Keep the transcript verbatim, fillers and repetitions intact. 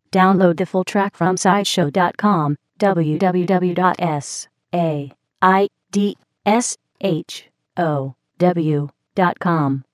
Download the full track from sideshow dot com, w w w dot sideshow dot com.